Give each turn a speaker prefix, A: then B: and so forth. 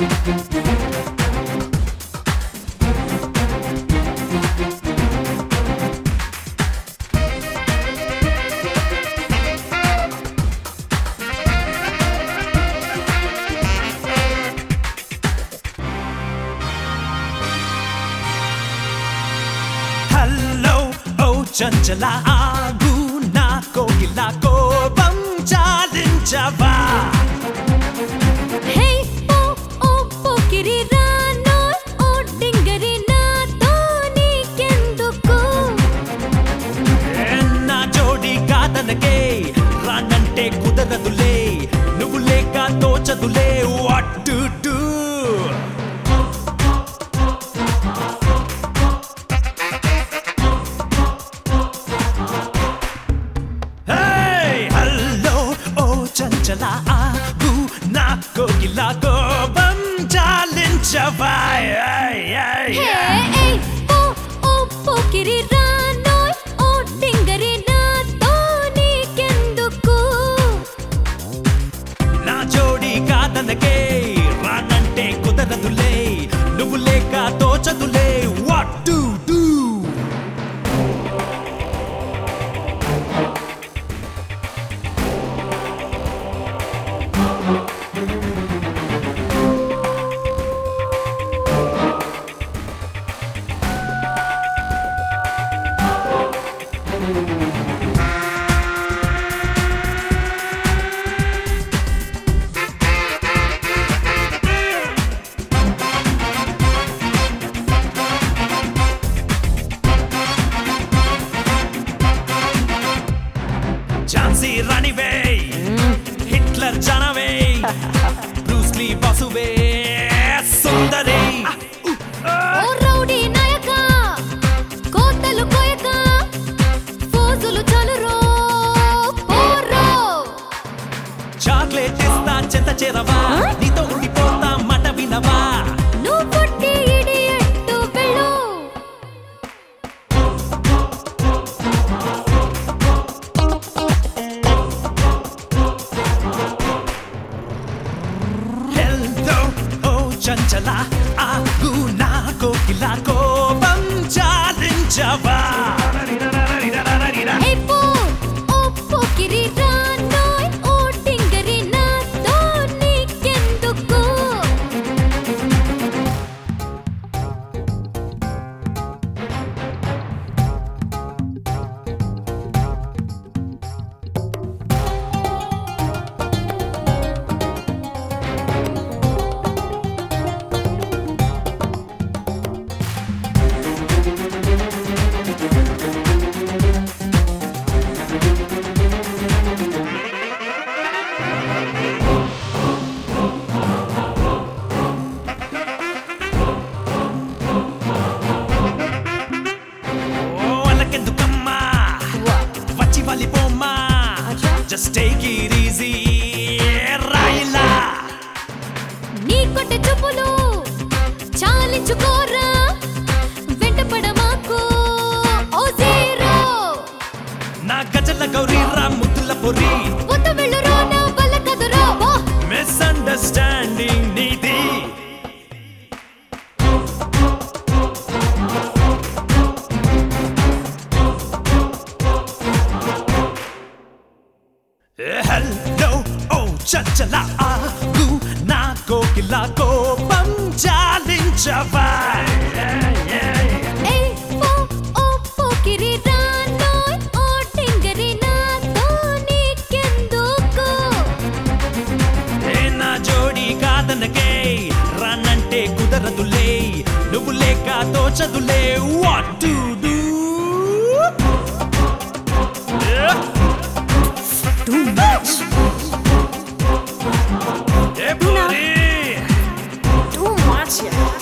A: చంచల ఆగు నా కోకిల కోపం చాలించవా
B: హే ఓ ఓ పోకిరి రానో ఓ డింగరి నాతో నీకెందుకు
A: నా జోడి కాదనకే రానంటే కుదరదులే నువ్వు లేక తోచదులే what to do చంచల ఆగు నా కోకిల కోపం చాలించవా
B: హే ఓ ఓ పోకిరి రానో ఓ డింగరి నాతో నీకెందుకు
A: నా జోడి కాదనకే రానంటే కుదరదులే నువ్వు లేక తోచదులే what to do ఝాన్సీ రాణివే హిట్లర్ జానవే బ్రూస్లీ బాసువే సుందరి
B: ఓ రౌడీ నాయక కోతలు కోయక ఫోజులు చలురో పోరో
A: చాక్లెట్ ఇస్తా చెత్త చేరవా నీతో ఉండిపోతా మాట వినవా
B: నువ్వు పుట్టి ఇడియట్టు వెళ్ళు
A: హెల్తో ఓ చంచల ఆగు నా కోకిల కోపం చాలించవా
B: హే ఓ పోకిరి రానో ఓ డింగరి నాతో నీకెందుకు
A: ఓ అలకెందుకమ్మా వచ్చి వాలిపోమ్మా just take it easy రాయిలా
B: నీ కొట్టె చూపులు చాలించుకోరా వెంటపడ మాకు ఓ జీరో
A: నా గజల గౌరీ రా ముద్దుల పొరి
B: వద్దు వెళ్ళురో నా వల్ల కదురో
A: మిస్అండర్స్టాండింగ్ నీది హలో ఓ చంచల ఆగు నా కోకిల కోపం చాలించవా
B: ఏ ఓ పోకిరి రానో ఓ డింగరి నాతో నీకెందుకు
A: నా జోడి కాదనకే రానంటే కుదరదులే నువ్వు లేక తోచదులే what to do
B: Too much.
A: A Pori
B: Too much.